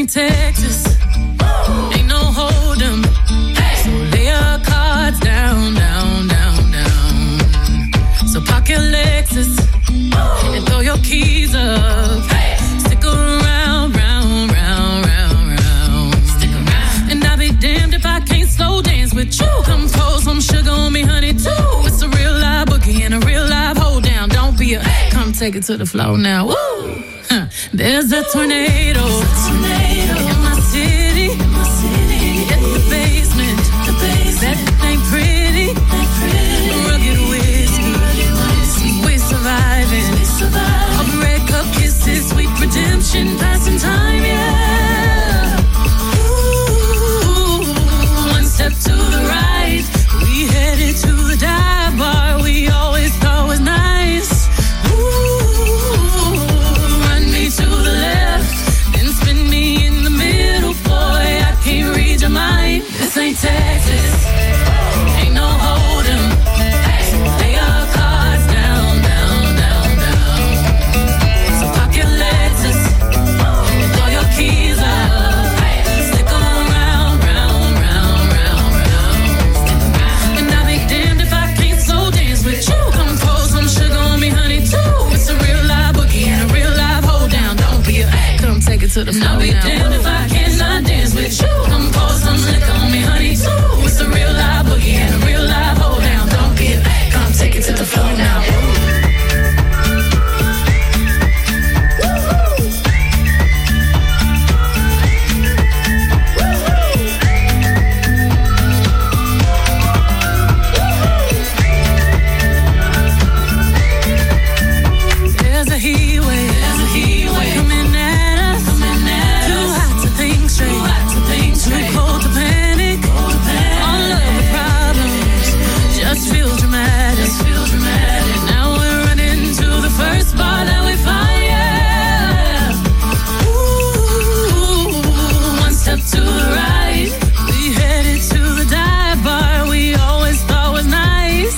ain't Texas. Ain't no hold 'em. So lay your cards down, down, down, down. So park your Lexus and throw your keys up. Stick around, round, round, round, round. Stick around. And I'll be damned if I can't slow dance with you. Come pour some sugar on me, honey, too. It's a real live boogie and a real live hold down. Don't be a come take it to the floor now. Woo! There's a tornado in my city. In the basement. That ain't pretty. Rugged whiskey. We surviving. All the red cup kisses, sweet redemption, passing time, yeah. Ooh, one step to the right, we headed to the dive bar we always thought was nice. Ooh, run me to the left, then spin me in the middle, boy, I can't read your mind. This ain't Texas, ain't no hold 'em. Lay your cards down, down, down, down. So park your Lexus and throw your keys up. Stick around, round, round, round, round. And I'll be damned if I can't slow dance with you. Come pour some sugar on me, honey, too. It's a real live boogie and a real live hold down. Don't be a come take it to the floor. I'll be damned if I cannot dance with you. Come pour some liquor on me, honey, too. It's a real live boogie and a real live hold down. Don't be a come take it to the floor now. There's a heat wave coming at us. Too hot to think straight, too cold to panic. All of the problems just feel dramatic. Now we're running to the first bar that we find, yeah. Ooh, one step to the right, we headed to the dive bar we always thought was nice.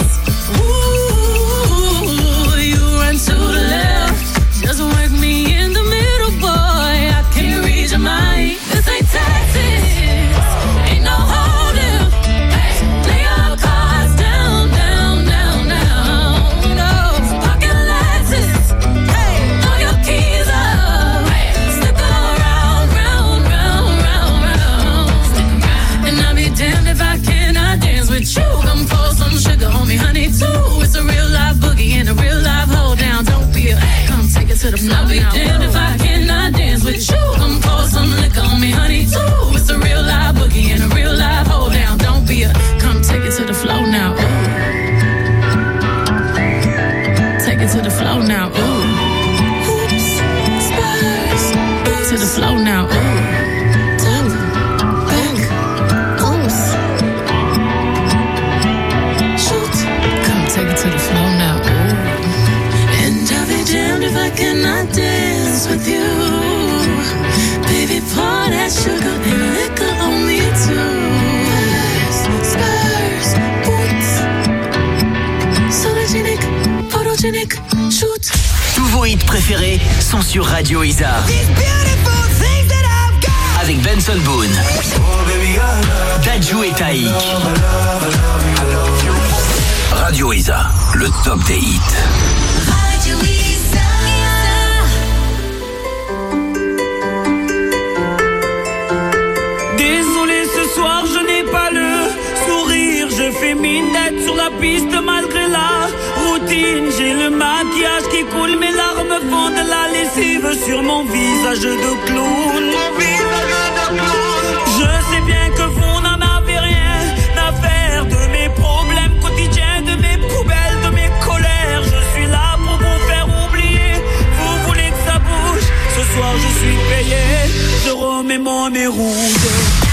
Ooh, you run to the left, just work me in the middle, boy, I can't read your mind. This ain't Texas, ain't no hold 'em. Lay your cards down, down, down, down. No, park your Lexus, throw your keys up. Stick around, round, round, round, round. And I'll be damned if I cannot dance with you. Come pour some sugar on me, honey, too. It's a real live boogie and a real live hold down. Don't be a come take it to the floor. I'll be damned if I cannot dance with you. Come pour some liquor on me, honey, too. It's a real live boogie and a real live hold down. Don't be a come take it to the floor now. Ooh. Take it to the floor now. Ooh. Oops, Spurs. To the floor now. Ooh. Back. Oops. Shoot. Come take it to the floor now. Ooh. And I'll be damned if I cannot dance with you. Baby, pour that sugar and liquor on me too. Spurs, boots, sologenic, photogenic, shoot. Tous vos hits préférés sont sur Radio Isa. Avec Benson Boone, Dadju et Taïk. Radio Isa, le top des hits. Radio Isa. Désolé, ce soir je n'ai pas le sourire. Je fais mine d'être sur la piste malgré la routine. J'ai le maquillage qui coule, mes larmes font de la lessive sur mon visage de clown. Je sais bien que vous n'en avez rien à faire de mes problèmes quotidiens, de mes poubelles, de mes colères. Je suis là pour vous faire oublier. Vous voulez que ça bouge? Ce soir je suis payé. Je remets mon nez rouge.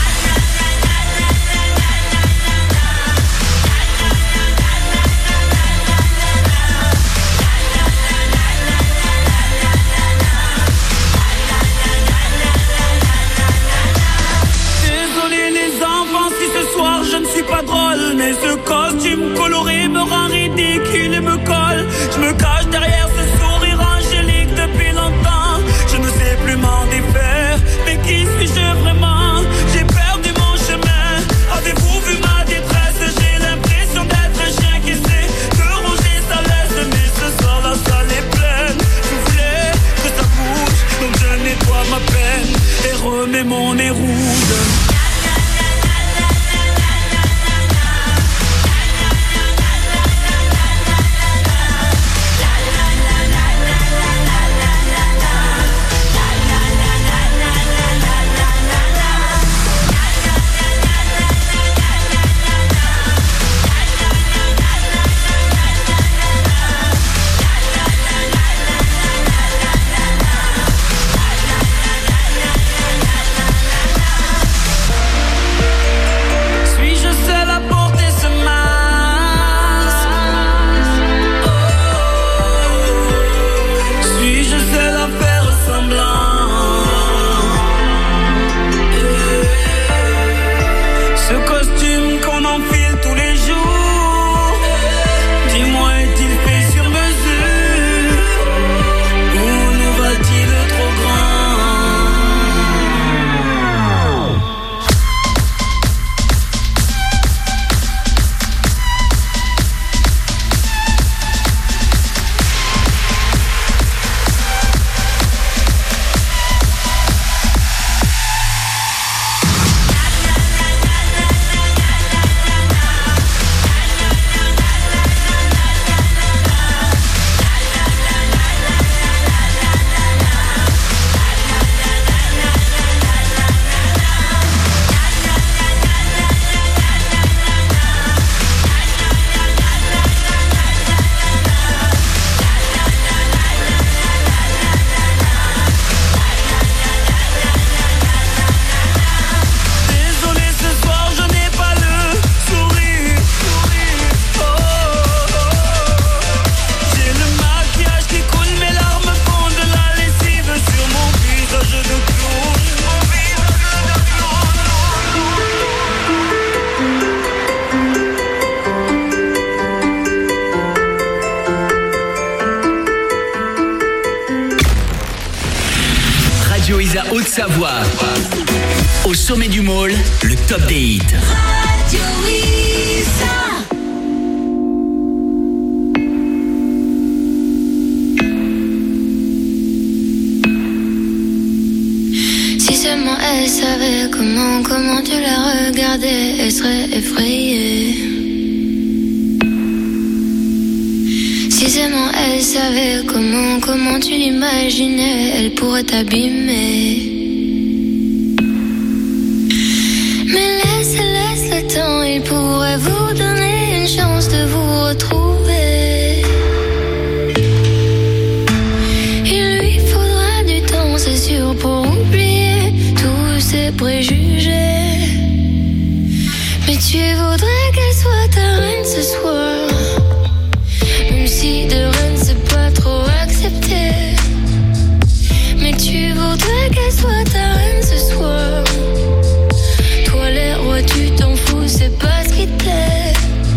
Pas drôle, mais ce costume coloré me rend ridicule et me colle. Je me cache derrière ce sourire angélique depuis longtemps. Je ne sais plus m'en défaire, mais qui suis-je Radio Isa Haute-Savoie. Au sommet du môle, le top des hits. Radio Isa. Si seulement elle savait comment tu la regardais, elle serait effrayée. Si seulement elle savait comment tu l'imaginais, elle pourrait t'abîmer. Mais laisse le temps, il pourrait vous donner une chance de vous retrouver. Il lui faudra du temps, c'est sûr, pour oublier tous ses préjugés. Mais tu voudrais qu'elle soit ta reine ce soir, même si de reine c'est pas trop accepté. Mais tu voudrais qu'elle soit ta reine ce soir. Toi les rois tu t'en fous, c'est pas ce qui te plaît.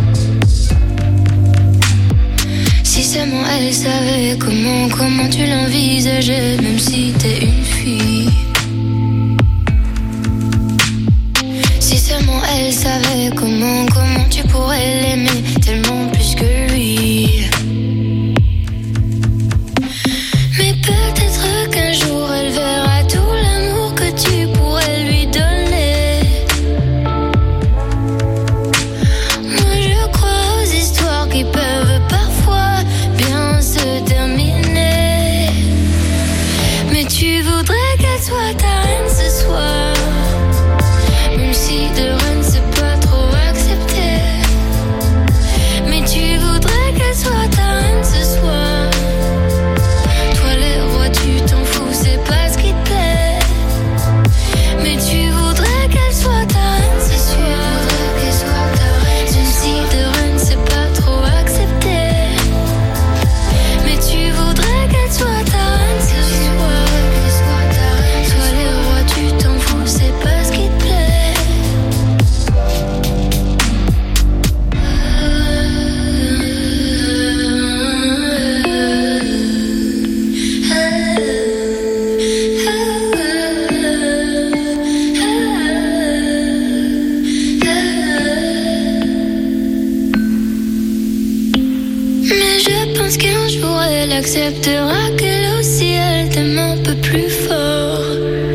Si seulement elle savait comment tu l'envisageais, même si t'es une fille. Si seulement elle savait comment tu pourrais l'aimer tellement plus que lui. Mais peut-être qu'un jour elle verra tout l'amour que tu pourrais lui donner. Moi je crois aux histoires qui peuvent parfois bien se terminer. Mais tu voudrais qu'elle soit ta reine ce soir, même si de reine c'est pas trop accepté. Mais tu voudrais qu'elle soit ta reine ce soir. Toi les rois tu t'en fous, c'est pas ce qui te plaît. Mais tu voudrais qu'elle soit ta reine ce soir. Même si de reine c'est pas trop accepté. Mais tu voudrais qu'elle soit ta reine ce soir. Toi les rois tu t'en fous, c'est pas ce qui te plaît. Mais je pense qu'un jour elle acceptera qu'elle aussi elle t'aime un peu plus fort.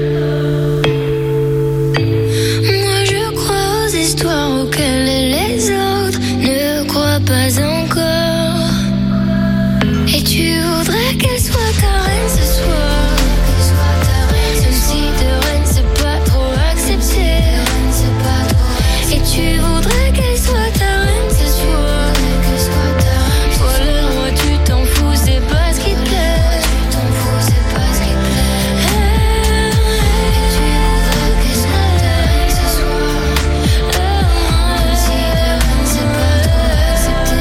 Moi je crois aux histoires auxquelles les autres ne croient pas encore. Et tu voudrais qu'elle soit ta reine ce soir, même si de reine c'est pas trop accepté. Et tu voudrais qu'elle soit ta reine ce soir. Toi le roi tu t'en fous, c'est pas ce qui te plaît. Et tu voudrais qu'elle soit ta reine ce soir, même si de reine c'est pas trop accepté.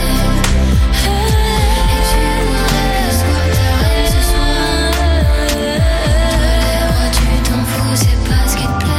Et tu voudrais qu'elle soit ta reine ce soir. Toi le roi tu t'en fous, c'est pas ce qui te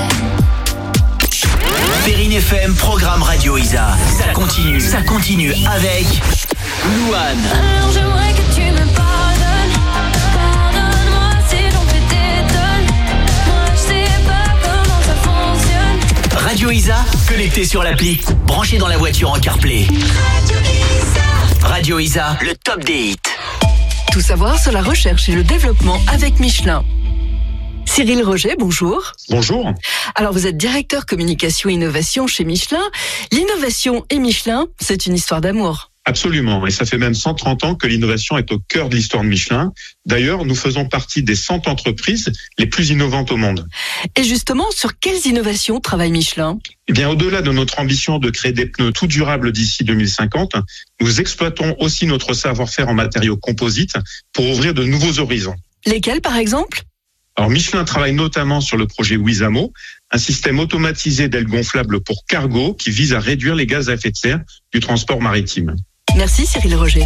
plaît. Perrine FM, programme Radio Isa. Ça continue avec Louane. Alors j'aimerais que tu me pardonnes. Pardonne-moi si j'en fais t'étonne. Moi je sais pas comment ça fonctionne. Radio Isa, connecté sur l'appli, branché dans la voiture en CarPlay. Radio Isa, le top des hits. Tout savoir sur la recherche et le développement avec Michelin. Cyril Roger, bonjour. Bonjour. Alors vous êtes directeur communication et innovation chez Michelin. L'innovation et Michelin, c'est une histoire d'amour. Absolument, et ça fait même 130 ans que l'innovation est au cœur de l'histoire de Michelin. D'ailleurs, nous faisons partie des 100 entreprises les plus innovantes au monde. Et justement, sur quelles innovations travaille Michelin ? Eh bien, au-delà de notre ambition de créer des pneus tout durables d'ici 2050, nous exploitons aussi notre savoir-faire en matériaux composites pour ouvrir de nouveaux horizons. Lesquels, par exemple ? Alors, Michelin travaille notamment sur le projet Wizamo, un système automatisé d'ailes gonflables pour cargo qui vise à réduire les gaz à effet de serre du transport maritime. Merci Cyril Roger.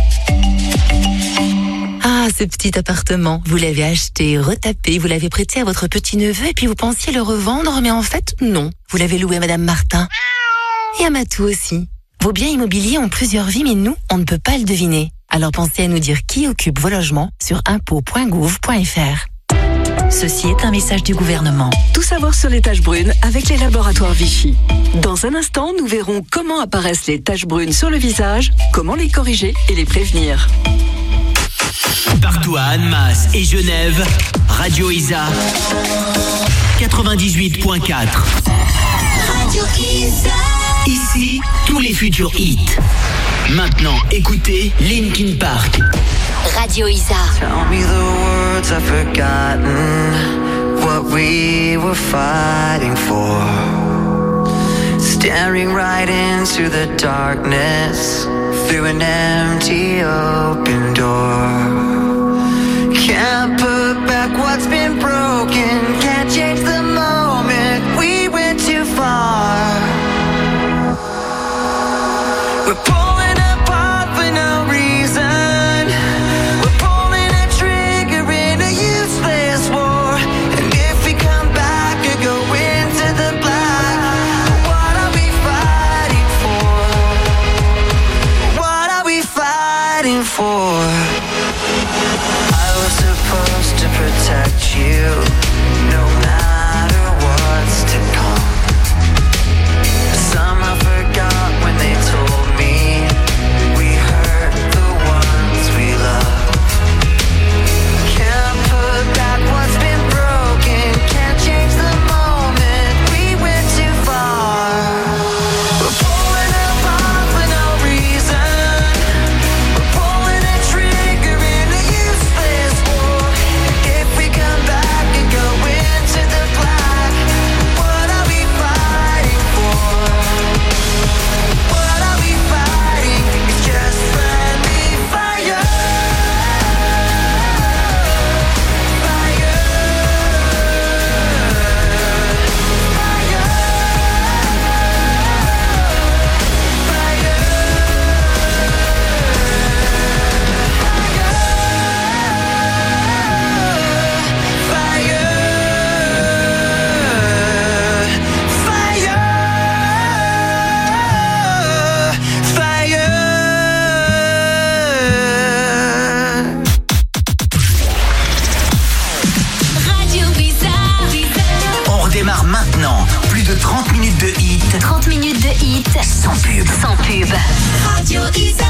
Ah, ce petit appartement, vous l'avez acheté, retapé, vous l'avez prêté à votre petit-neveu et puis vous pensiez le revendre, mais en fait, non. Vous l'avez loué à Madame Martin. Et à Matou aussi. Vos biens immobiliers ont plusieurs vies, mais nous, on ne peut pas le deviner. Alors pensez à nous dire qui occupe vos logements sur impôts.gouv.fr. Ceci est un message du gouvernement. Tout savoir sur les taches brunes avec les laboratoires Vichy. Dans un instant, nous verrons comment apparaissent les taches brunes sur le visage, comment les corriger et les prévenir. Partout à Annemasse et Genève, Radio Isa 98.4. Radio Isa. Ici, tous les futurs hits. Maintenant, écoutez Linkin Park. Radio Isa. Tell me the words I've forgotten, what we were fighting for. Staring right into the darkness, through an empty open door. Can't put back what's been broken, can't change the moment, we went too far. We're pulling apart for no reason, we're pulling a trigger in a useless war. And if we come back or go into the black, what are we fighting for? What are we fighting for? I was supposed to protect you, no matter what's to come. Somehow forgot when they told me we hurt the ones we love. Can't put back what's been broken, can't change the moment, we went too far. We're pulling apart for no reason, we're pulling a trigger in a useless war. If we come back and go into the black, what are we fighting for? What are we fighting? It's just friendly fire. Radio Isa. On redémarre maintenant. Plus de 30 minutes de hits 30 minutes de hit. sans pub. Sans pub. Radio Isa.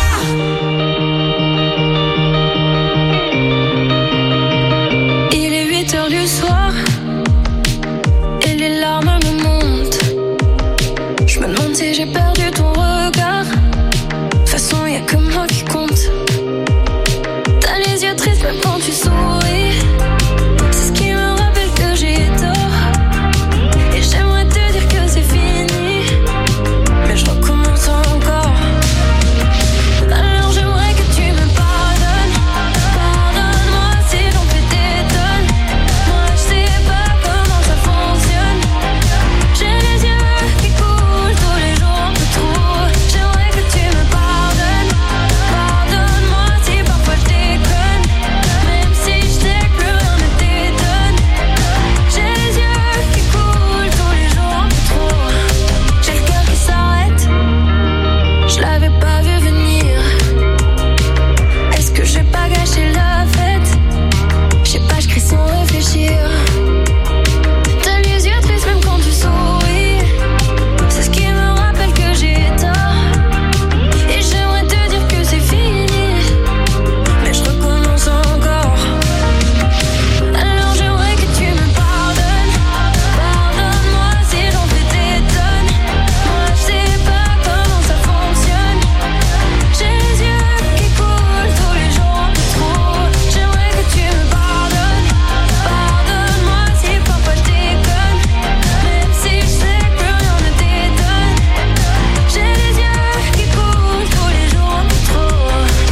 Il est 8h du soir et les larmes me montent. Je me demande si j'ai perdu ton regard. De toute façon, y'a que moi qui compte. T'as les yeux tristes même quand tu souris. C'est ce qui me rappelle que j'ai tort. Et j'aimerais te dire que c'est fini, mais je recommence encore. Alors j'aimerais que tu me pardonnes. Pardonne-moi si j'en fais des tonnes. Moi je sais pas comment ça fonctionne. J'ai les yeux qui coulent tous les jours un peu trop. J'aimerais que tu me pardonnes. Pardonne-moi si parfois je déconne, même si je sais que plus rien ne t'étonne. J'ai les yeux qui coulent tous les jours un peu trop. J'ai le cœur qui s'arrête, je l'avais pas vu venir. Est-ce que j'ai pas gâché la fête? Je sais pas, je crie sans réfléchir. T'as les yeux tristes même quand tu souris. C'est ce qui me rappelle que j'ai tort. Et j'aimerais te dire que c'est fini, mais je recommence encore. Alors j'aimerais que tu me pardonnes. Pardonne-moi si j'en fais des tonnes. Moi je sais pas comment ça fonctionne. J'ai les yeux qui coulent tous les jours un peu trop. J'aimerais que tu me pardonnes. Pardonne-moi si parfois je déconne, même si je sais que plus rien ne t'étonne. J'ai les yeux qui coulent tous les jours un peu trop.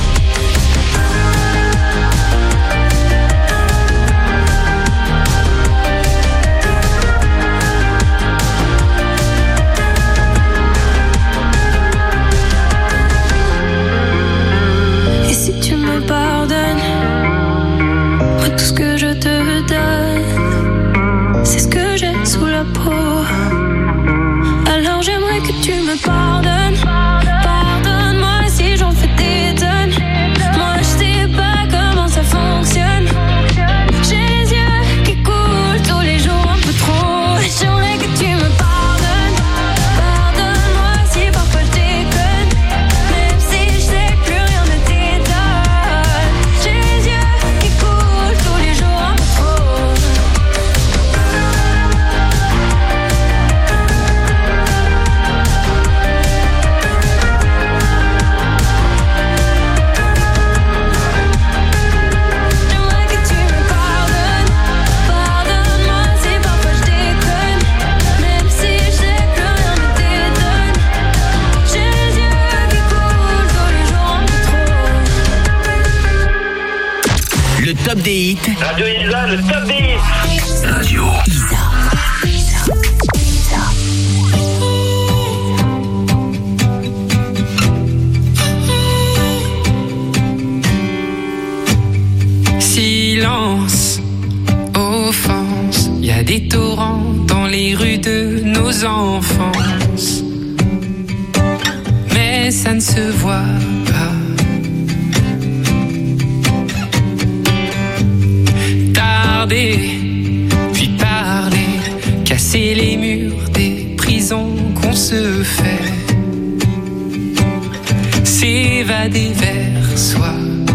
Et si tu me pardonnes, moi tout ce que je te donne, c'est ce que j'ai sous la peau. Alors j'aimerais que tu me pardonnes. Pardonne-moi si j'en fais des tonnes. Moi je sais pas comment ça fonctionne. J'ai les yeux qui coulent Radio Isa, le top des hits. Radio Isa. Silence, offense, y a des torrents dans les rues de nos enfances. Mais ça ne se voit pas. Puis parler, casser les murs des prisons qu'on se fait, s'évader vers soi,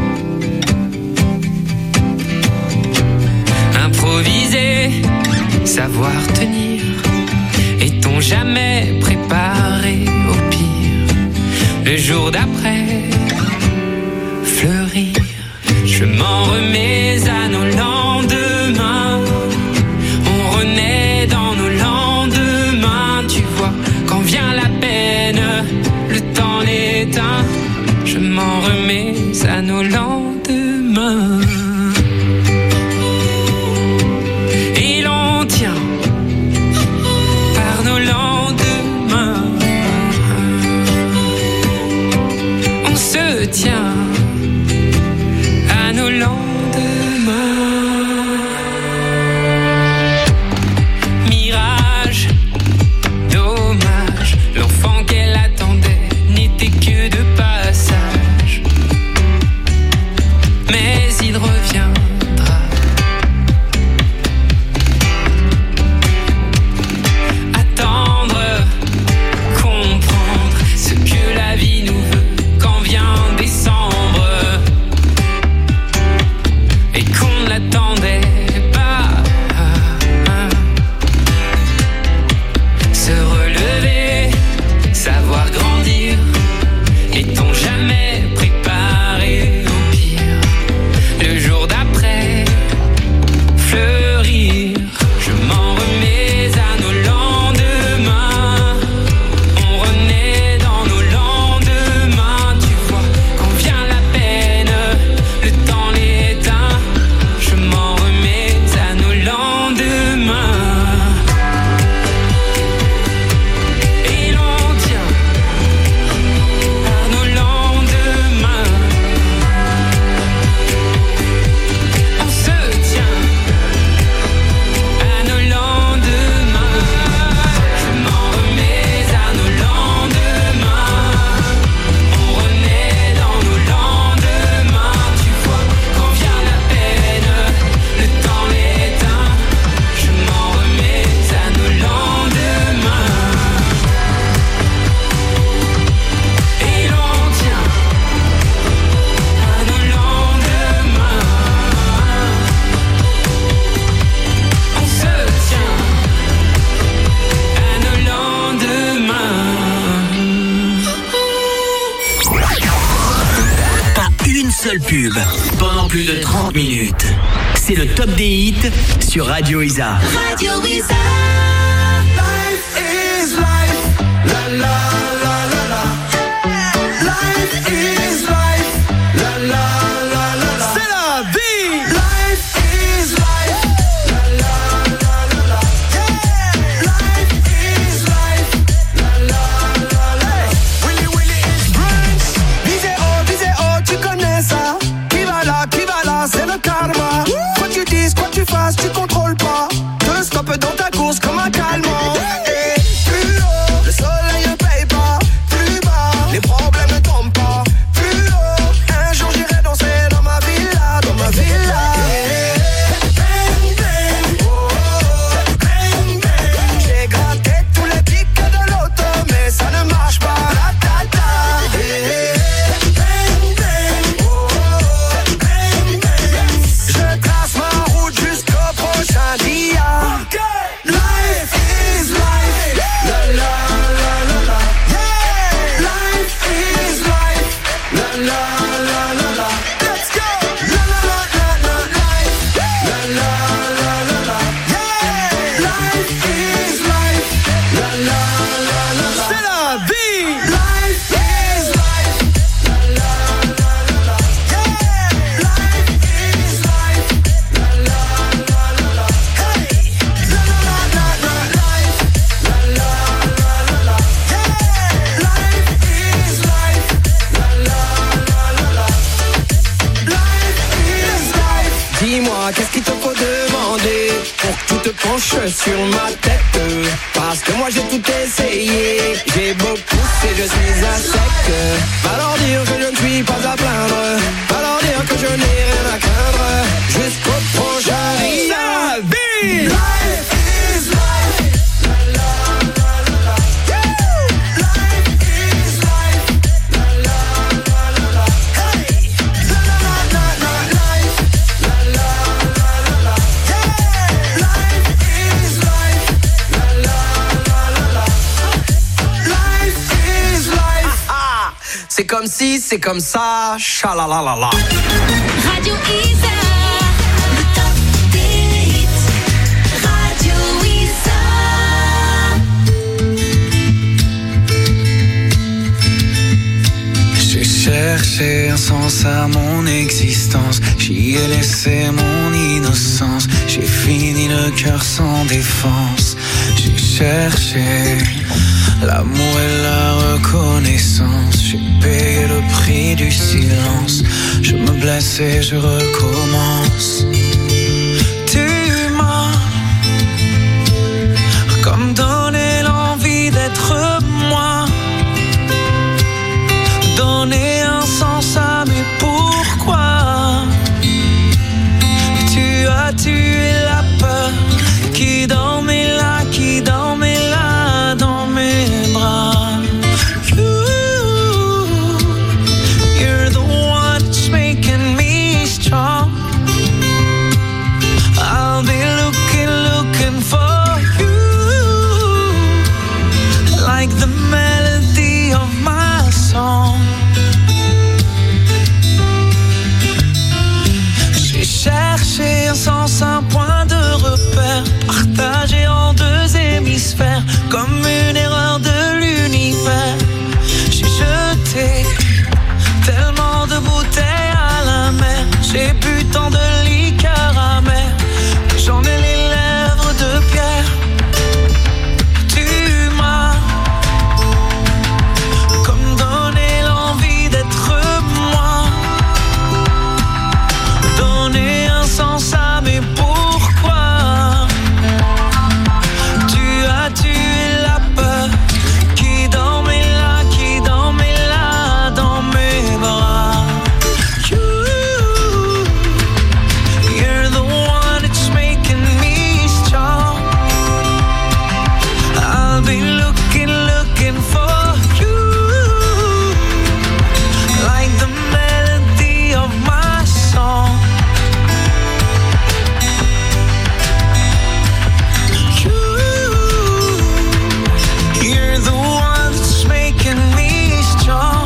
improviser, savoir tenir. Est-on jamais préparé au pire? Le jour d'après, fleurir. Je m'en remets à nos lendemains. On renaît dans nos lendemains. Tu vois, quand vient la peine, le temps l'éteint. Je m'en remets à nos lendemains. Et l'on tient par nos lendemains. On se tient à nos lendemains. Mirage, dommage, l'enfant qu'elle attendait n'était que de passage. Mais il reviendra. Attendre, comprendre ce que la vie nous veut quand vient décembre. Et qu'on n'attendait pas. Se relever, savoir grandir. Est-on jamais préparé au pire? Le jour d'après, fleurir. Je m'en remets à nos lendemains. On renaît dans nos lendemains. Tu vois, quand vient la peine, le temps l'éteint. Je m'en remets à nos lendemains. Et l'on tient à nos lendemains. On se tient à nos lendemains. Je m'en remets à nos lendemains. On renaît dans nos lendemains. Tu vois, quand vient la peine, le temps l'éteint. Je m'en remets à nos lendemains. Et l'on tient à nos lendemains. On se tient à nos lendemains. Pas une seule pub pendant plus de 30 minutes. C'est le top des hits sur Radio Isa. Radio Isa. Life is life. La la la la la. Life is life. La la la la la. C'est la vie. Life is life. La la la la la. Yeah. Life is life. La la la la la. Willy Willy is brunch. Disais oh, tu connais ça. Qui va là, c'est le karma. Quoi tu dises, quoi tu fasses, tu contrôles pas. Te stoppe dans ta course comme un calmant. Et plus haut, le soleil ne paye pas. Plus bas, les problèmes ne tombent pas. penche sur ma tête, parce que moi j'ai tout essayé. J'ai beau pousser, je suis à sec. Va leur dire que je ne suis pas à plaindre, va leur dire que je n'ai rien à craindre, jusqu'au prochain navire. Life is life. La la la la la. Life is life. La la la la la. Hey. La la la la life. La la la la la. Hey. Life is life. La la la la la. Life is life. Ah, ah. C'est comme si, c'est comme ça. Chalalalala. Radio Isa. Le top des hits. Radio Isa. J'ai cherché un sens à mon existence, j'y ai laissé mon innocence, j'ai fini le cœur sans défense. J'ai cherché l'amour et la reconnaissance, j'ai payé le prix du silence, je me blesse et je recommence. Tu m'as comme donné l'envie d'être moi, donner un sens à mes pourquoi. Tu as tué la peur qui dormait là, qui dormait là dans mes bras. You're the one that's making me strong. I'll be looking for you, like the melody of my song. J'ai cherché un sens, un point de repère, partagé en deux hémisphères, comme une erreur de l'univers. J'ai jeté tellement de bouteilles à la mer, j'ai bu tant de liqueurs amères, que j'en ai les lèvres de pierre. Tu m'as comme donné l'envie d'être moi, donner un sens à mes pourquoi. Tu as tué la peur qui dormait là, qui dormait là dans mes bras. You're the one that's making me strong. I'll be looking for you, like the melody of my song. You're the one that's making me strong.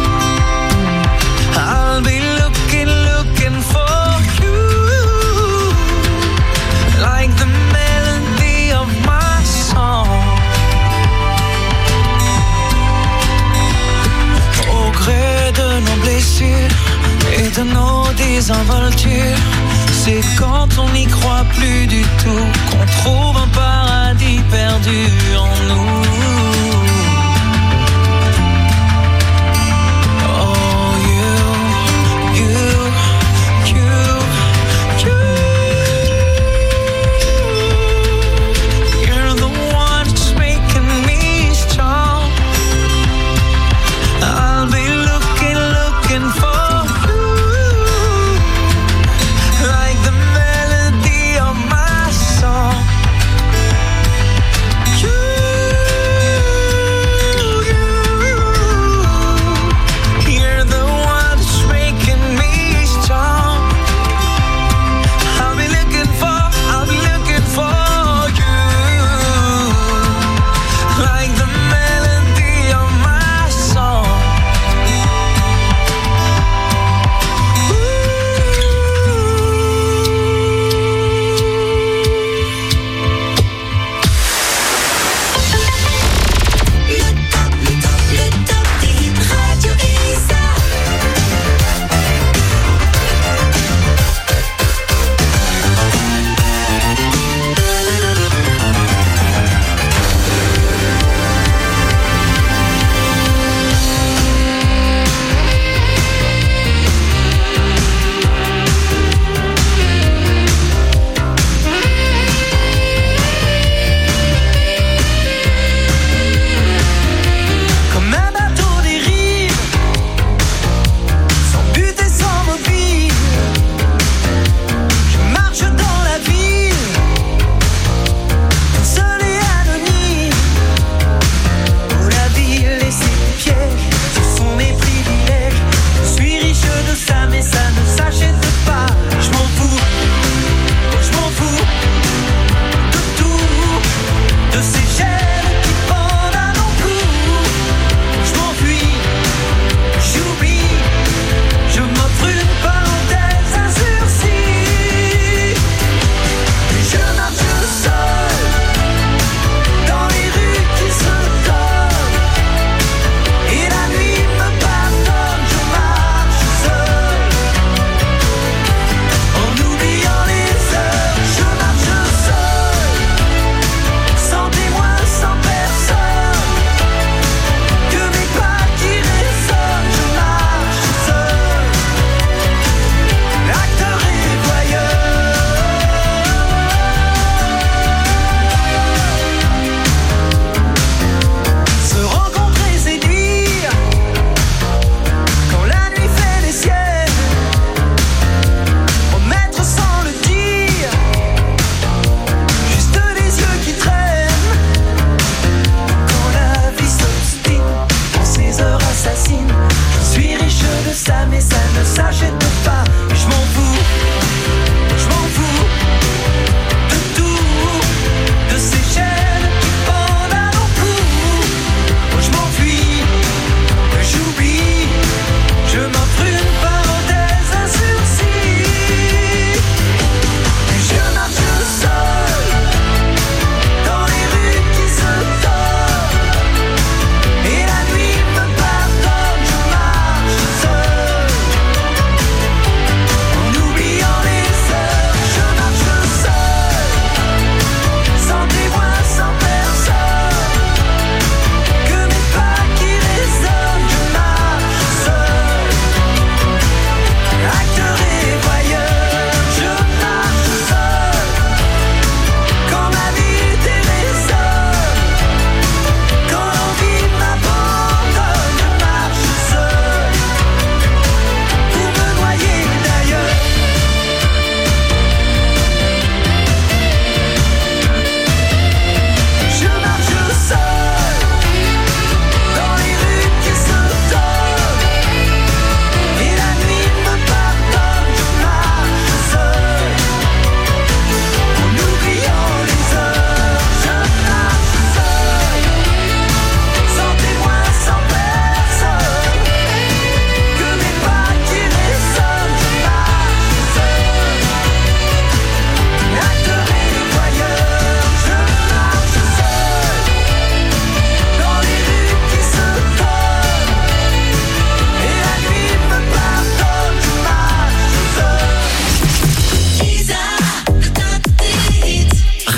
I'll be looking for you, like the melody of my song. Au gré de nos blessures et de nos désinvoltures, c'est quand on n'y croit plus du tout qu'on trouve un paradis perdu en nous. Oh, you. You're the one that's making me strong. I'll be looking for you, like the melody of my song. You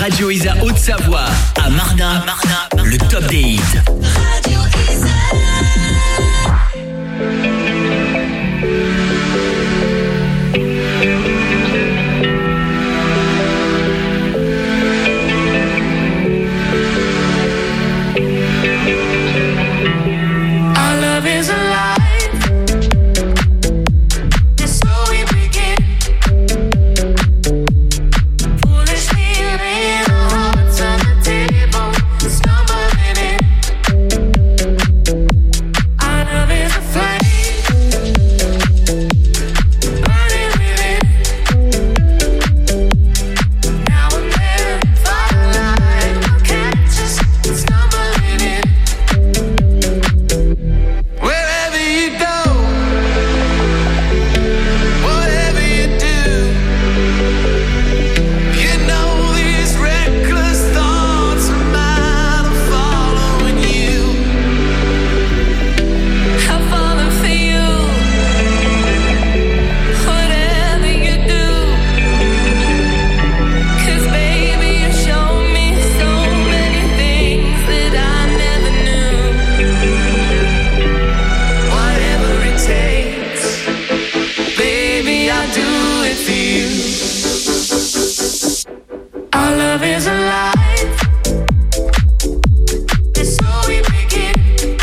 Radio Isa Haute-Savoie à Mardin, le top des hits. Radio Isa. Our love is alive. It's so we begin. Foolishly laying our hearts on the table, stumbling in. Our love is a flame, burning within. Now and then, firelight will catch us stumbling in. Wherever you go, whatever you do, you know these reckless thoughts of mine are following you. I've fallen for you, whatever you do. 'Cause baby, you show me so many things that I never knew. Whatever it takes, baby, I'll do it for you. Our love is alive. It's so we begin.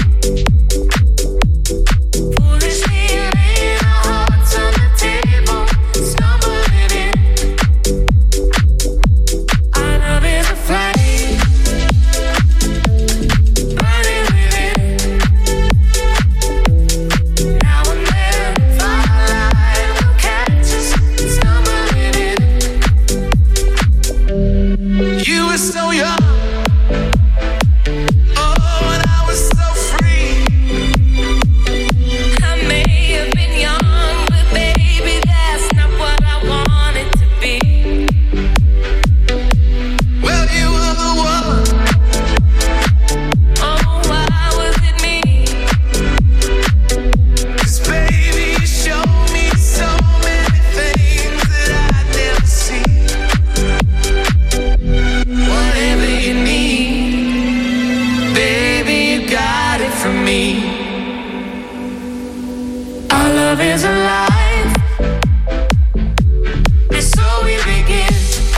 Foolishly laying our hearts on the table, stumbling in. Our love is a flame, burning within. Now and then, firelight will catch us stumbling in. You were so young, oh, and I was so free. I may have been young, but baby, that's not what I wanted to be. Well, you were the one. Oh, why was it me? 'Cause baby, you showed me so many things that I'd never seen. Whatever you need, baby, you got it from me. Our love is alive. It's so we begin.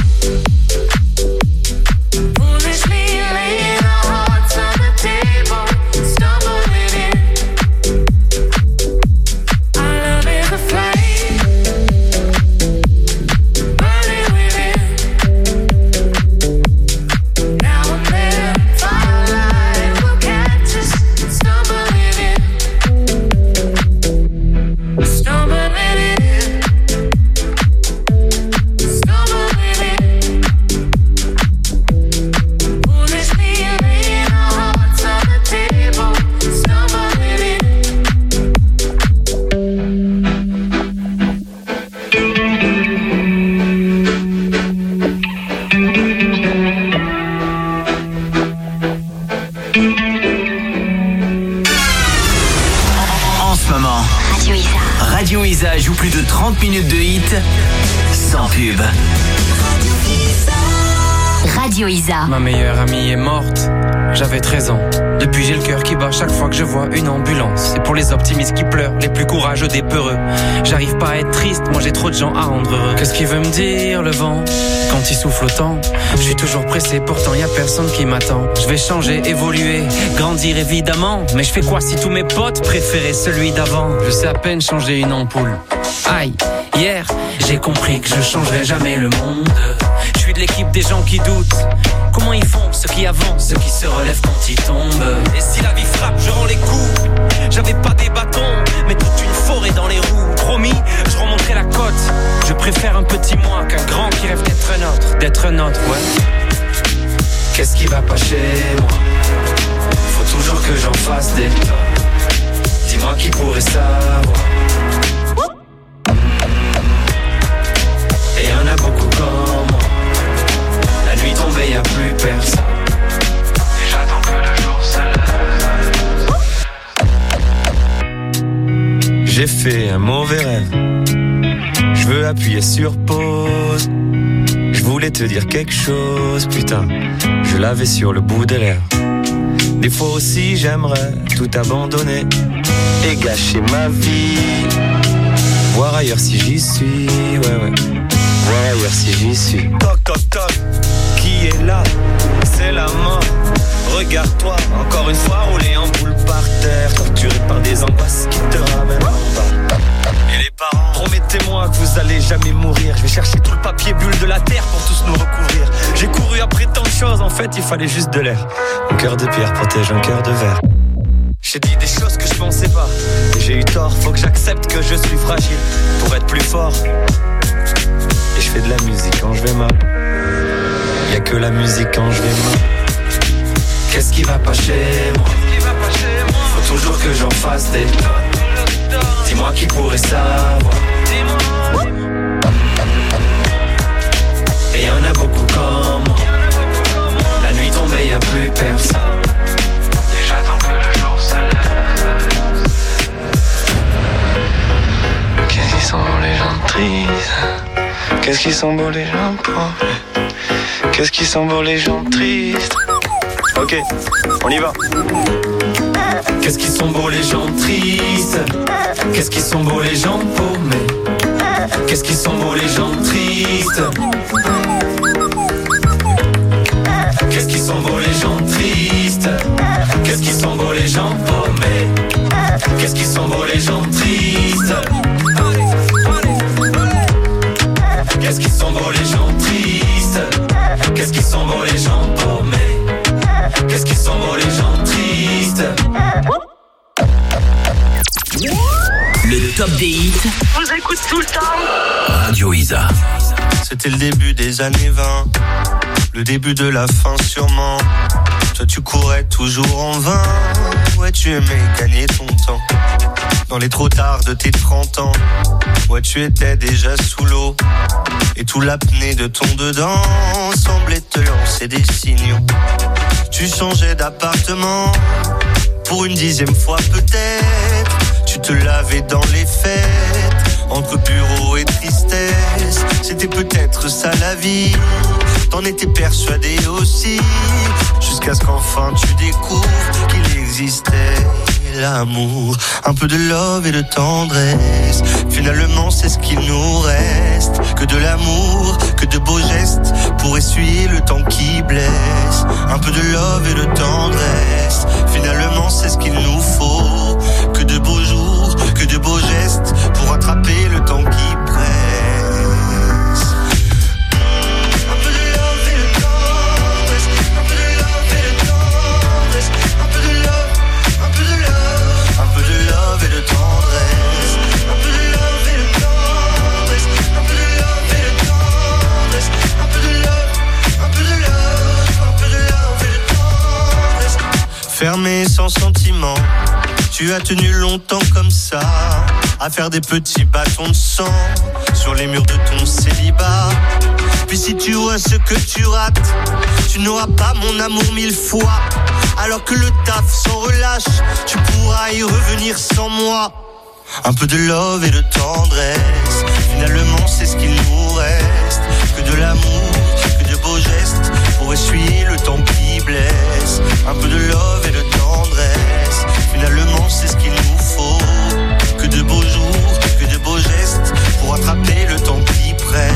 Foolishly laying our hearts on the table, stumbling in. Our love is a flame, burning within. Now and then, firelight will catch us stumbling in. Stumbling in. Stumbling in. Foolishly laying our hearts on the table, stumbling in. En ce moment, Radio Isa joue plus de 30 minutes de hits sans pub. Radio Isa. Ma meilleure amie est morte, j'avais 13 ans. Depuis j'ai le cœur qui bat chaque fois que je vois une ambulance. C'est pour les optimistes qui pleurent, les plus courageux des peureux. J'arrive pas à être triste, moi j'ai trop de gens à rendre heureux. Qu'est-ce qu'il veut me dire le vent quand il souffle autant? Je suis toujours pressé, pourtant y a personne qui m'attend. Je vais changer, évoluer, grandir évidemment. Mais je fais quoi si tous mes potes préféraient celui d'avant? Je sais à peine changer une ampoule. Aïe, hier j'ai compris que je changerai jamais le monde. Je suis de l'équipe des gens qui doutent. Comment ils font, ceux qui avancent, ceux qui se relèvent quand ils tombent. Et si la vie frappe, je rends les coups. J'avais pas des bâtons, mais toute une forêt dans les roues. Promis, je remonterai la côte. Je préfère un petit moi qu'un grand qui rêve d'être un autre, ouais. Qu'est-ce qui va pas chez moi? Faut toujours que j'en fasse des tas. Dis-moi qui pourrait savoir. Et y'en a beaucoup comme moi. La nuit tombée, y'a plus personne. Et j'attends que le jour se lève. J'ai fait un mauvais rêve. Je veux appuyer sur pause. Je voulais voulais te dire quelque chose, putain, je l'avais sur le bout de l'air. Des fois aussi j'aimerais tout abandonner et gâcher ma vie. Voir ailleurs si j'y suis, ouais. Voir ailleurs si j'y suis. Toc toc toc, qui est là? C'est la mort. Regarde-toi, encore une fois roulé en boule par terre, torturé par des angoisses qui te ramènent en bas. Et les parents, promettez-moi que vous allez jamais mourir. Je vais chercher tout le papier bulle de la terre pour tous nous recouvrir. J'ai couru après tant de choses, en fait il fallait juste de l'air. Mon cœur de pierre protège un cœur de verre. J'ai dit des choses que je pensais pas, et j'ai eu tort, faut que j'accepte que je suis fragile pour être plus fort. Et je fais de la musique quand je vais mal. Y'a que la musique quand je vais mal. Qu'est-ce qui va pas chez moi? Faut toujours que j'en fasse des tonnes. Dis-moi qui pourrait savoir. Et y'en a beaucoup comme moi. La nuit tombée, y'a plus personne. Et j'attends que le jour se lève. Qu'est-ce qu'ils sont beaux les gens tristes. Qu'est-ce qu'ils sont beaux les gens pauvres. Qu'est-ce qu'ils sont beaux les gens tristes. Ok, on y va. Qu'est-ce qu'ils sont beaux les gens tristes. Qu'est-ce qu'ils sont beaux les gens paumés. Qu'est-ce qu'ils sont beaux les gens tristes. Qu'est-ce qu'ils sont beaux les gens tristes. Qu'est-ce qu'ils sont beaux les gens paumés. Qu'est-ce qu'ils sont beaux les gens tristes. Qu'est-ce qu'ils sont beaux les gens tristes. Qu'est-ce qu'ils sont beaux les gens paumés. Qu'est-ce qu'ils sont beaux les gens tristes. Le top des hits. On vous écoute tout le temps. Radio Isa. C'était le début des années 20. Le début de la fin sûrement. Toi tu courais toujours en vain. Ouais tu aimais gagner ton temps. Dans les trop tard de tes 30 ans. Ouais tu étais déjà sous l'eau. Et tout l'apnée de ton dedans semblait te lancer des signaux. Tu changeais d'appartement pour une 10e fois peut-être. Tu te lavais dans les fêtes, entre bureau et tristesse. C'était peut-être ça la vie, t'en étais persuadé aussi. Jusqu'à ce qu'enfin tu découvres qu'il existait l'amour, un peu de love et de tendresse. Finalement c'est ce qu'il nous reste, que de l'amour, que de beaux gestes pour essuyer le temps qui blesse. Un peu de love et de tendresse. Finalement c'est ce qu'il nous faut, que de beaux jours, que de beaux gestes pour attraper le temps qui presse. Fermé sans sentiment, tu as tenu longtemps comme ça, à faire des petits bâtons de sang sur les murs de ton célibat. Puis si tu vois ce que tu rates, tu n'auras pas mon amour 1000 fois. Alors que le taf s'en relâche, tu pourras y revenir sans moi. Un peu de love et de tendresse, finalement c'est ce qu'il nous reste. Que de l'amour, que de beaux gestes pour essuyer le temps qui blesse. Un peu de love et de tendresse, finalement c'est ce qu'il nous faut. Que de beaux jours, que de beaux gestes pour attraper le temps qui presse.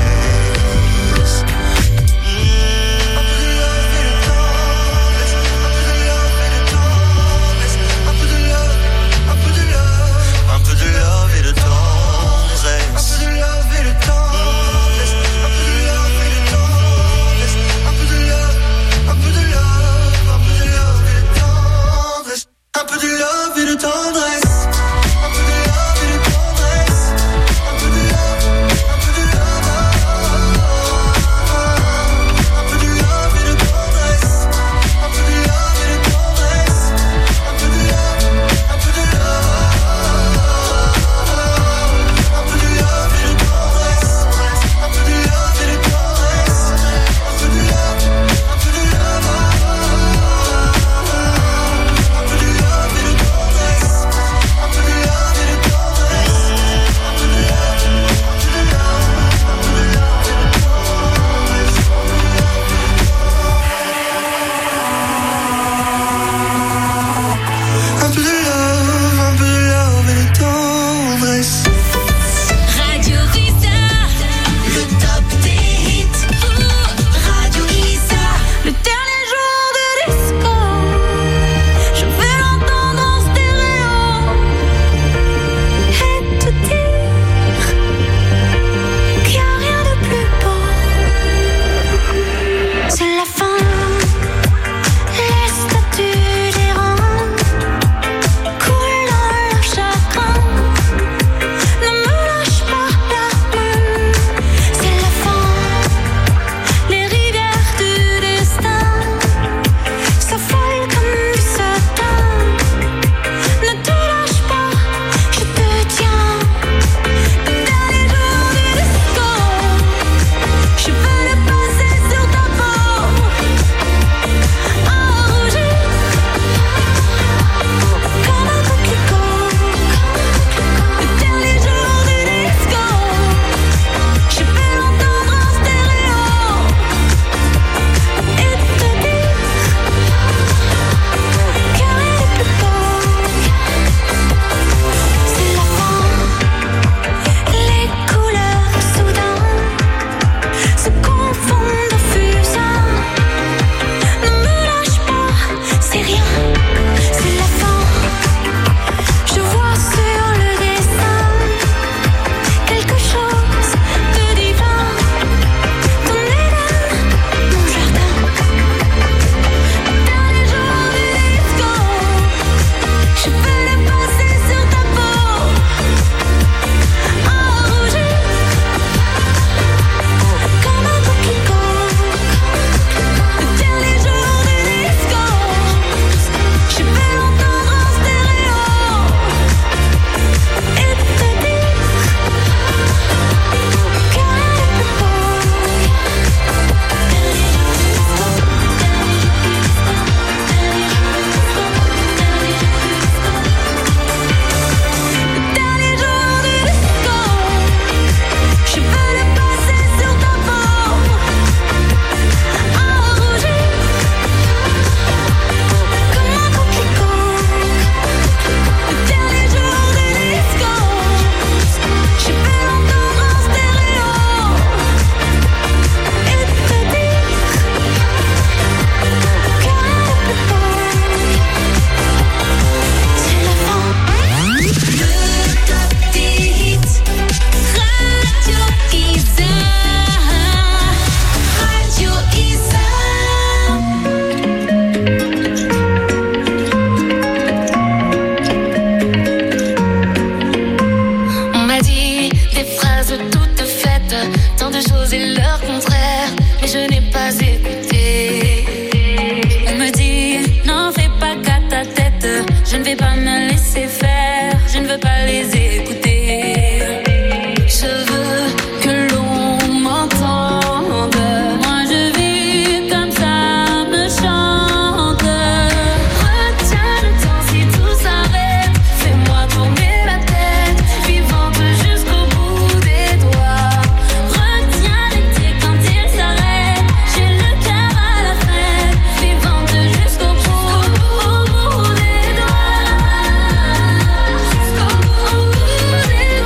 pas écouter. On me dit, n'en fais pas qu'à ta tête. Je ne vais pas me laisser faire, je ne veux pas les écouter. Je veux que l'on m'entende. Moi je vis comme ça me chante. Retiens le temps si tout s'arrête. Fais-moi tourner la tête, vivante jusqu'au bout des doigts. Retiens l'été quand il s'arrête. J'ai le cœur à la fête, vivante jusqu'au bout des doigts. Jusqu'au bout des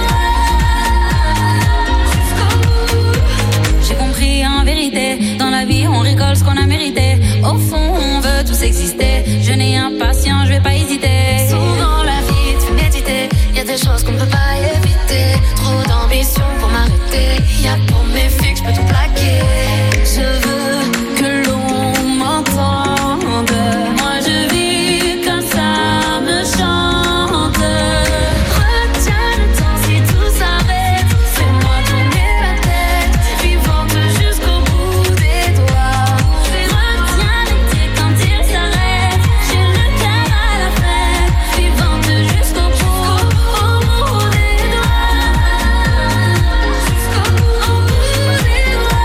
doigts. J'ai compris en vérité, dans la vie on rigole ce qu'on a mérité. Au fond on veut tous exister. Je n'ai impatient, je vais pas hésiter. Souvent la vie te fait méditer. Y a des choses qu'on peut pas éviter. Trop d'ambition pour m'arrêter. Y a pour mes filles que je peux tout plaquer. Je veux que l'on m'entende. Moi je vis comme ça me chante. Retiens le temps si tout s'arrête. Fais-moi tourner la tête, vivante jusqu'au bout des doigts. Retiens l'été quand il s'arrête. J'ai le cœur à la fête, vivante jusqu'au bout des doigts. Jusqu'au bout des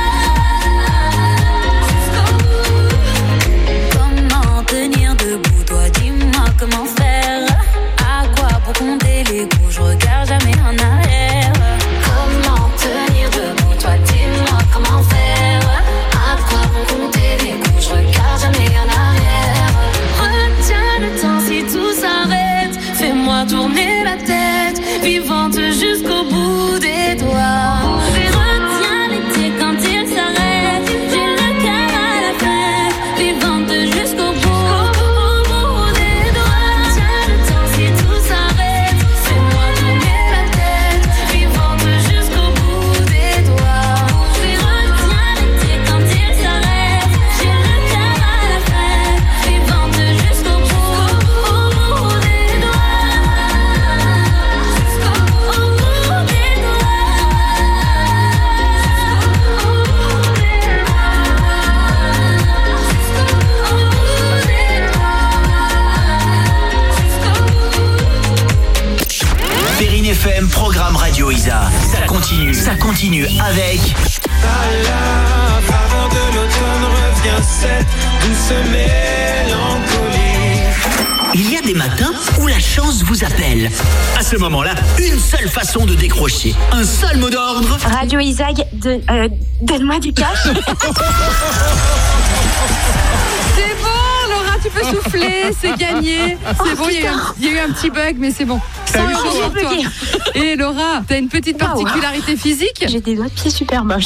doigts. Comment tenir debout, toi dis-moi comment faire. À quoi pour compter les coups, je regarde jamais en arrière. Comment tenir debout, toi dis-moi comment faire. À quoi pour compter les coups, je regarde jamais en arrière. Retiens le temps si tout s'arrête. Fais-moi tourner la tête, vivante jusqu'au bout des doigts. Retiens l'été quand il s'arrête. J'ai le cœur à la fête, vivante jusqu'au bout des doigts. Retiens le temps si tout s'arrête. Fais-moi tourner la tête, vivante jusqu'au bout des doigts. Retiens l'été quand il s'arrête. J'ai le cœur à la fête, vivante jusqu'au bout des doigts. Jusqu'au bout des Perrine FM, programme Radio Isa. Ça continue avec Avant de l'automne revient cette douce mélancolie. Il y a des matins où la chance vous appelle. À ce moment-là, une seule façon de décrocher. Un seul mot d'ordre. Radio Isaac, donne-moi du cash. C'est bon, Laura, tu peux souffler, c'est gagné. C'est bon, il y a eu un petit bug, mais c'est bon. 100 € pour toi. Et Laura, t'as une petite particularité physique? J'ai des doigts de pied super moches.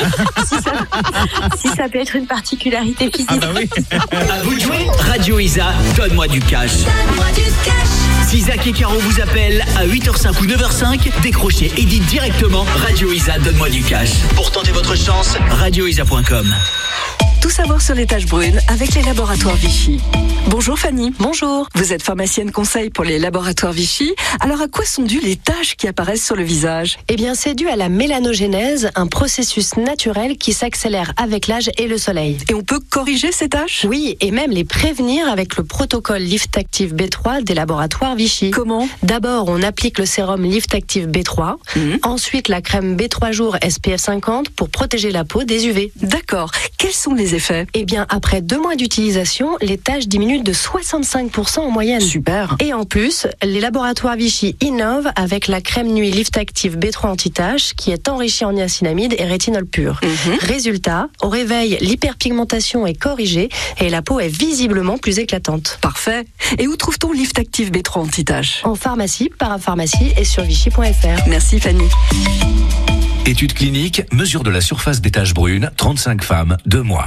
si ça peut être une particularité physique. Ah bah oui. À vous de jouer. Radio Isa, donne-moi du cash. Donne-moi du cash. Si Zach et Caro vous appellent à 8h05 ou 9h05, décrochez et dites directement Radio Isa, donne-moi du cash. Pour tenter votre chance, radioisa.com. Tout savoir sur les taches brunes avec les laboratoires Vichy. Bonjour Fanny. Bonjour. Vous êtes pharmacienne conseil pour les laboratoires Vichy. Alors à quoi sont dues les taches qui apparaissent sur le visage? Eh bien, c'est dû à la mélanogénèse, un processus naturel qui s'accélère avec l'âge et le soleil. Et on peut corriger ces taches? Oui, et même les prévenir avec le protocole Lift Active B3 des laboratoires Vichy. Comment? D'abord, on applique le sérum Lift Active B3. Ensuite, la crème B3 jours SPF 50 pour protéger la peau des UV. D'accord. Quels sont les effets? Eh bien, après 2 mois d'utilisation, les taches diminuent de 65% en moyenne. Super. Et en plus, les laboratoires Vichy innovent avec la crème nuit Lift Active B3 anti-taches qui est enrichie en niacinamide et rétinol pur. Résultat, au réveil, l'hyperpigmentation est corrigée et la peau est visiblement plus éclatante. Parfait. Et où trouve-t-on Lift Active B3 anti-taches? En pharmacie, parapharmacie et sur vichy.fr. Merci Fanny. Étude clinique, mesure de la surface des taches brunes, 35 femmes, 2 mois.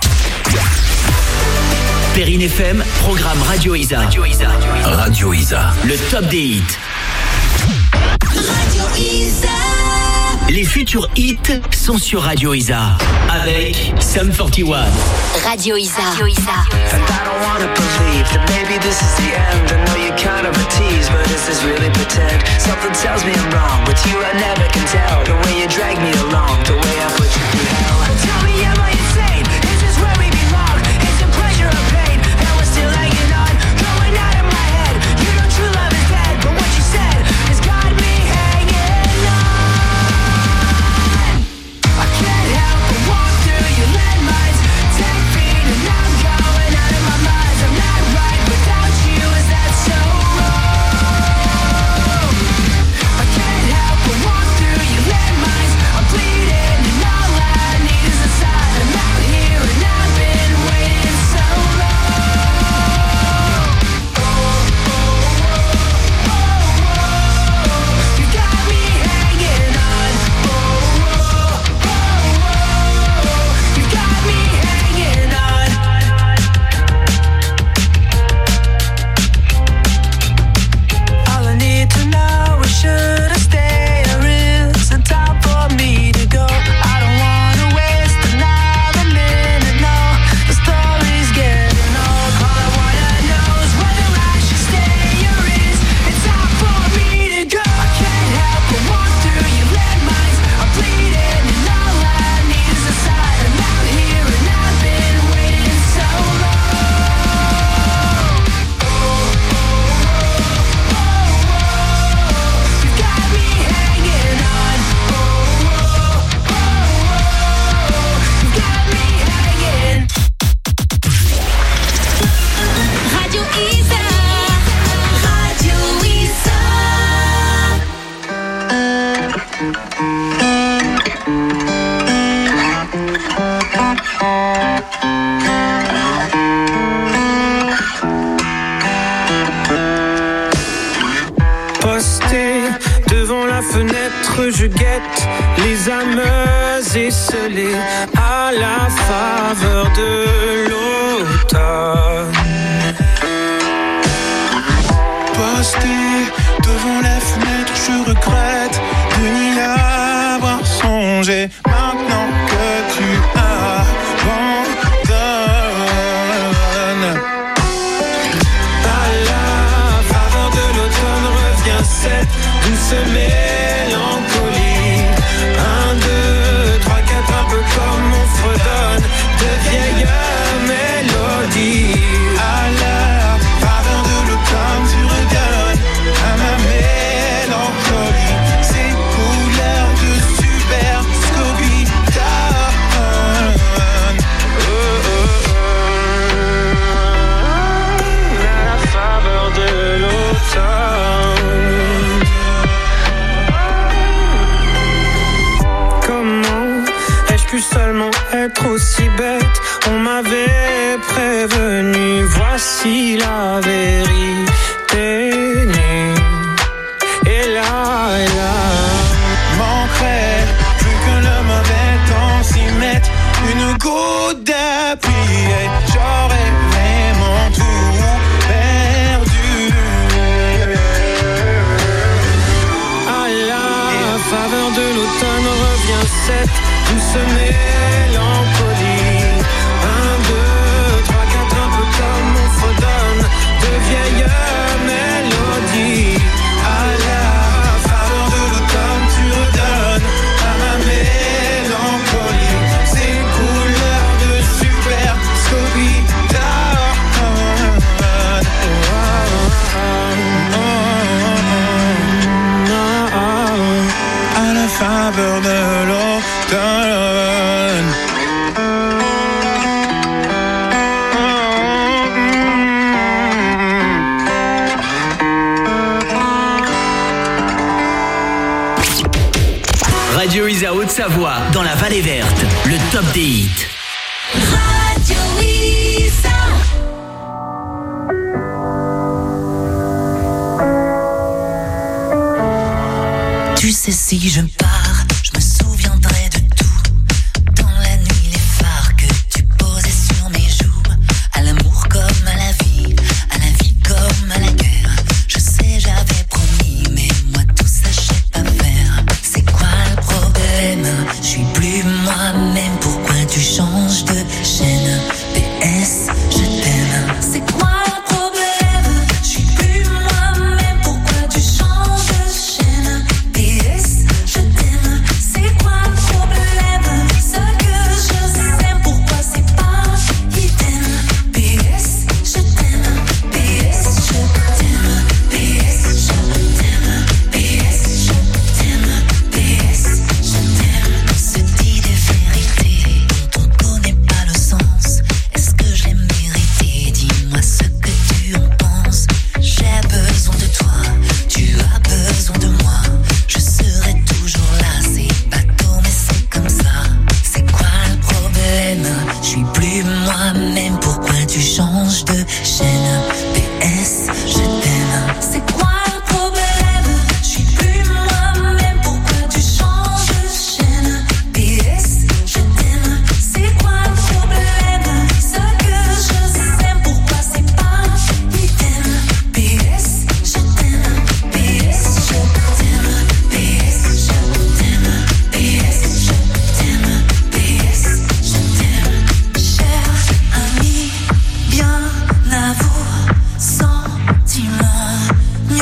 Perrine FM, programme Radio Isa. Radio Isa. Le top des hits. Radio Isa. Les futurs hits sont sur Radio Isa. Avec Sum 41. Radio Isa. And I don't wanna believe that maybe this is the end. I know you're kind of a tease, but is this really pretend? Something tells me I'm wrong. With you I never can tell. The way you drag me along, the way I put you through hell. Tell me, am I insane? Is this je guette les âmes esselées à la faveur de l'automne. Posté devant la fenêtre, je regrette de n'y avoir songé. Maintenant que tu abandonnes, à la faveur de l'automne revient cette douce mélancolie. 1, 2, 3, 4, un peu comme on fredonne de vieilles mélodies. à la faveur de l'automne, tu redonnes à ma mélancolie ces couleurs de super scobita. À la faveur de l'automne. Comment ai-je pu seulement être aussi bête? On m'avait prévenu, voici la vérité nue. Et là, manquerait plus que le mauvais temps s'y mette une goutte d'appui et j'aurais vraiment tout perdu. à la faveur de l'automne revient cette douce mélancolie. 1, 2, 3, 4, un peu comme on fredonne de vieilles mélodies. À la faveur de l'automne, tu redonnes à ma mélancolie ces couleurs de super scobita. À la faveur de l'automne. Radio Isa Haute-Savoie, dans la Vallée Verte, le top des hits. Radio Isa. Tu sais, si je pars, je me souviendrai de tout. Dans la nuit, les phares que tu posais sur mes joues. À l'amour comme à la vie comme à la guerre. Je sais, j'avais promis, mais moi tout ça, je sais pas faire. C'est quoi le problème? Je suis plus moi-même, pourquoi tu changes de chaîne? PS, je t'aime. C'est quoi le problème? Je suis plus moi-même, pourquoi tu changes de chaîne? PS, je t'aime. C'est quoi le problème? Ce que je sais, pourquoi c'est pas idem? PS, je t'aime. PS, je t'aime. PS, je t'aime. PS, je t'aime. PS, je t'aime. On se dit des vérités dont on connaît pas le sens. Est-ce que je l'ai mérité? Dis-moi ce que tu en penses. J'ai besoin de toi, tu as besoin de moi. Je serai toujours là, c'est bateau mais c'est comme ça. C'est quoi le problème? Je suis plus moi-même, pourquoi tu changes de chaîne? PS, je t'aime. C'est quoi le problème? Je suis plus moi-même, pourquoi tu changes de chaîne? PS, je t'aime. C'est quoi le problème? Ce que je sais, pourquoi c'est pas idem? PS, je t'aime. PS, je t'aime. PS, je t'aime. PS, je t'aime. PS, je t'aime. Cher ami, bien à vous, sentiment.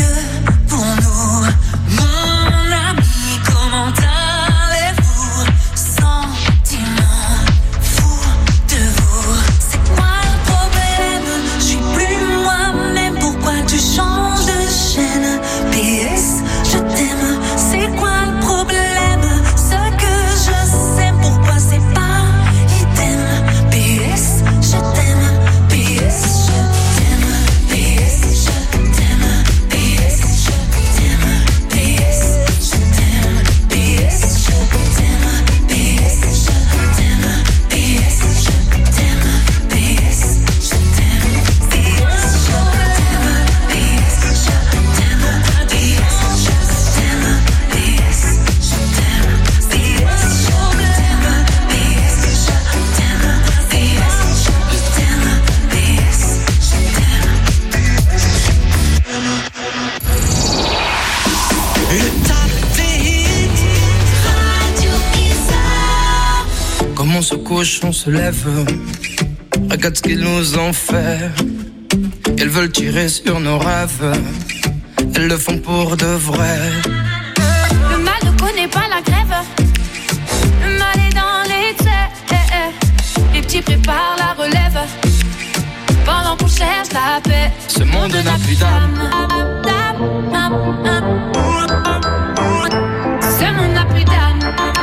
se couche, on se lève. Regarde ce qu'ils nous ont fait. Ils veulent tirer sur nos rêves. Elles le font pour de vrai. Le mal ne connaît pas la grève. Le mal est dans l'excès. Les petits préparent la relève pendant qu'on cherche la paix. Ce monde n'a plus d'âme. Ce monde n'a plus d'âme.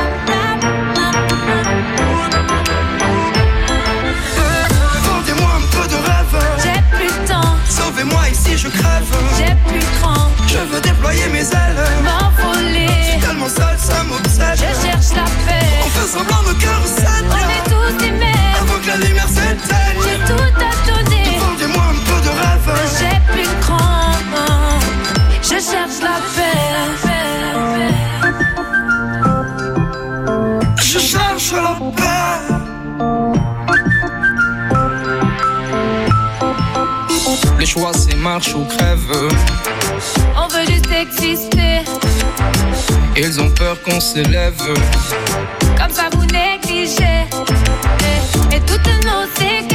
Vendez-moi un peu de rêve. J'ai plus de temps. Sauvez-moi ici, je crève. J'ai plus de cran. Je veux déployer mes ailes. M'envoler. Je suis tellement seul, ça m'obsède. Je cherche la paix. On fait semblant, nos cœurs saignent. On est tous des mères. Avant que la lumière s'éteigne. J'ai tout à donner. Vendez-moi un peu de rêve. J'ai plus de cran. Je cherche la paix. Je cherche la paix. Le choix c'est marche ou crève. On veut juste exister. Ils ont peur qu'on s'élève. Comme ça vous négligez. Et toutes nos séquences